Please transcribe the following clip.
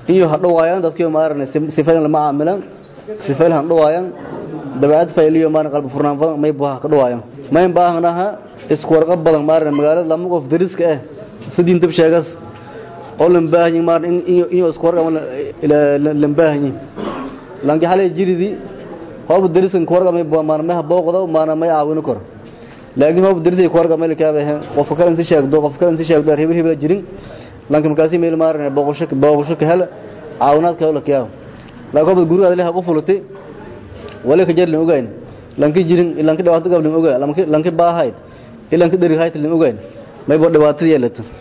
iyo hadhowaayaan dadkii maaran sifayna lama caamilan sifayna hadhowaayaan dabeecad fayliyo maaran qalbi furnaan badan may baa ka dhawaayaan may baahnaha isku warqab badan maaran magaalada lama qof dariska ah sidii inta sheegas oo lambaahin maaran iyo isku warqab ila lambaahin langi xalay jiridi hoob darisan ku warqab may baa maaran ma booqdo maaran may aawin kor laakiin hoob darisay ku warqab may ka baahan qof kale inta sheegdo qof kale inta sheegdo hebel jirin laakiin markaasi meel maaran booqasho ka hela caawinaad ka hela kiyaw laakiin guriga ilaha qof fulatay wala ka jarlin ogayn lanki jirin ilanka dhawaato gablin ogaa lanki baahayd ilanka dari hayt lin ogayn may bo dhawaato yeelato